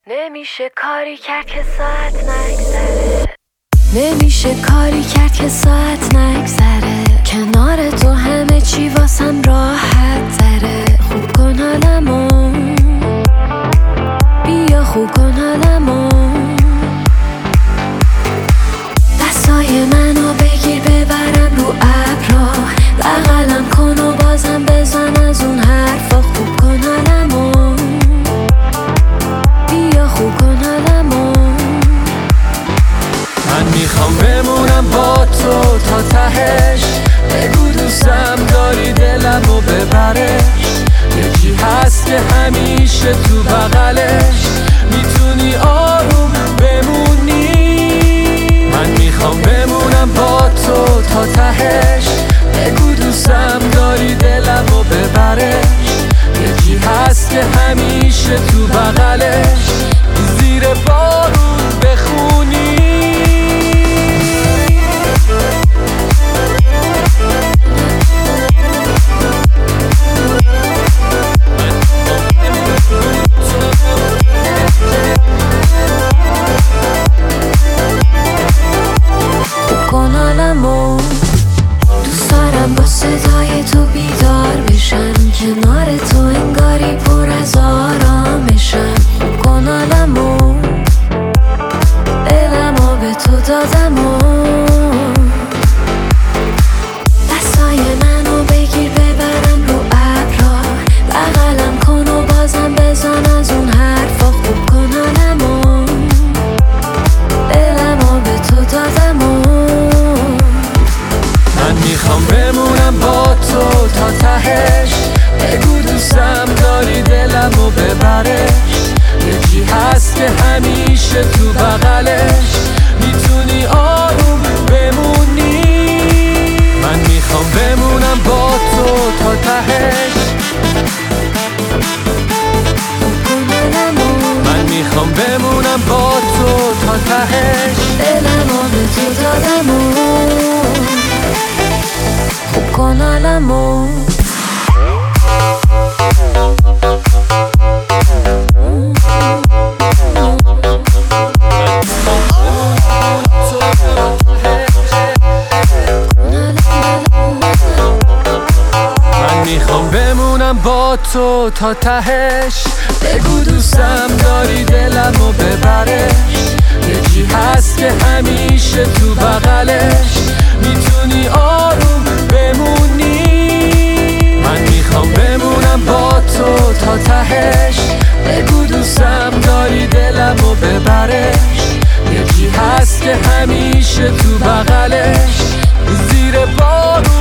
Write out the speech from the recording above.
نمیشه کاری کرد که ساعت نگذره، نمیشه کاری کرد که ساعت نگذره. کنار تو همه چی واسم راحت تره. خوب کن حالمو، بیا خوب کن حالمو. دستای منو بگیر ببرم رو ابرا، بغلم کن و بازم بزن از اون حرفا. خوب کن حالمو، بیا خوب کن حالمو. من میخوام بمونم با تو تا تهش، بگو دوستم داری دلمو ببرش. یکی هست که همیشه تو بغلش، میتونی آروم بمونی. من میخوام بمونم با تو تا تهش، بگو دوستم داری دلمو ببرش. یکی هست که همیشه تو بغلش، زیر بارون بخونی. دوست دارم با صدای تو بیدار بشم، کنار تو انگاری پر از آرامشم. خوب کن حالمو، دلمو به تو دادمو. دستای منو بگیر ببرم رو ابرا، بغلم کن و بازم بزن از اون حرفا. خوب کن حالمو، دلمو به تو دادمو. من میخوام بمونم با تو تا تهش، بگو دوستم داری دلمو ببرش. یکی هست که همیشه تو بغلش، میتونی آروم بمونی. من میخوام بمونم با تو تا تهش، من میخوام بمونم با تو تا تهش. دلمو به تو دادمو، خوب کن حالمو. من میخوام بمونم با تو تا تهش، بگو دوستم داری دلمو ببرش. یکی هست که همیشه تو بغلش، میتونی آروم بمونی. من میخوام بمونم با تو تا تهش، بگو دوستم داری دلمو ببرش. یکی هست که همیشه تو بغلش، زیر بارون